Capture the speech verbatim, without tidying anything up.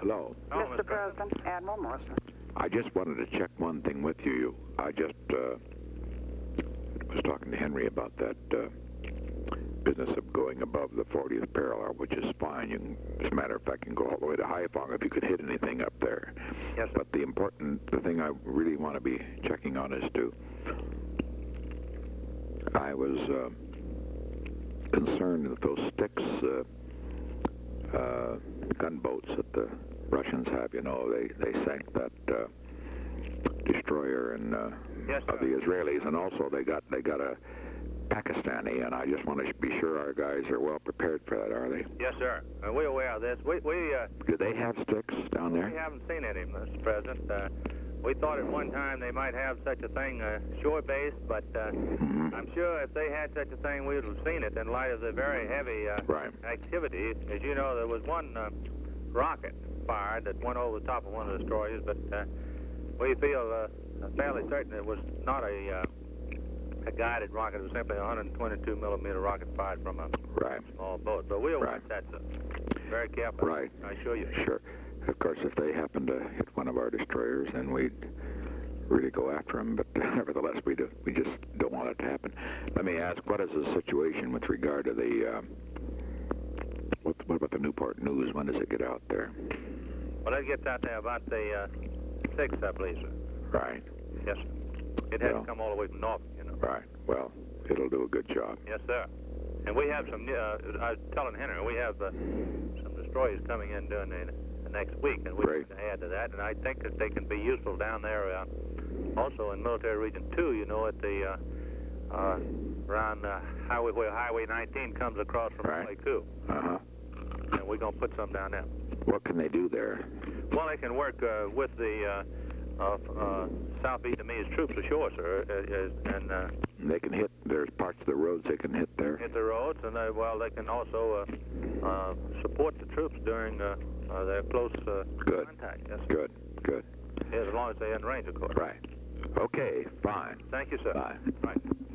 Hello. Oh, Mister President, Admiral Morrison. I just wanted to check one thing with you. I just uh, was talking to Henry about that uh, business of going above the fortieth parallel, which is fine. You can, as a matter of fact, you can go all the way to Haiphong if you could hit anything up there. Yes, sir. But the important, the thing I really want to be checking on is to, I was uh, concerned that those sticks, uh, uh, gunboats that the Russians have, you know, they, they sank that uh, destroyer and uh, Yes, of sir. the Israelis, and also they got they got a Pakistani, and I just want to be sure our guys are well prepared for that, are they? Yes, sir. Uh, we're aware of this. We we uh, Do they have sticks down there? we haven't seen any, Mister President. Uh, we thought at one time they might have such a thing, uh, shore-based, but uh, Mhm. I'm sure if they had such a thing, we would have seen it in light of the very heavy uh, Right. activity. As you know, there was one uh, rocket fired that went over the top of one of the destroyers, but uh, we feel uh, fairly certain it was not a, uh, a guided rocket. It was simply a one twenty-two millimeter rocket fired from a Right. small boat. But we'll Right. watch that, sir. Very careful. Right. I assure you. Sure. Of course, if they happen to hit one of our destroyers, then we'd really go after them. But nevertheless, we do, we just don't want it to happen. Let me ask, what is the situation with regard to the? Uh, what, what about the Newport News? When does it get out there? Well, it gets out there about the uh, sixth, I believe, sir. Right. Yes, sir. It Well. hasn't come all the way from Norfolk, you know. Right. Well, it'll do a good job. Yes, sir. And we have some, uh, I was telling Henry, we have uh, some destroyers coming in during the, the next week, and we're Great. going to add to that. And I think that they can be useful down there, uh, also in Military Region two, you know, at the, uh, uh, around uh, highway, where Highway nineteen comes across from Right. Pleiku. Uh-huh. And we're going to put some down there. What can they do there? Well, they can work uh, with the uh, uh, uh, South Vietnamese troops ashore, sir, uh, uh, and uh, They can hit, there's parts of the roads they can hit there. hit the roads, and they, well, they can also uh, uh, support the troops during uh, uh, their close uh, Good. contact. Yes, Good, good. yes, as long as they're in range, of course. Right. Okay, fine. Thank you, sir. Bye. Right.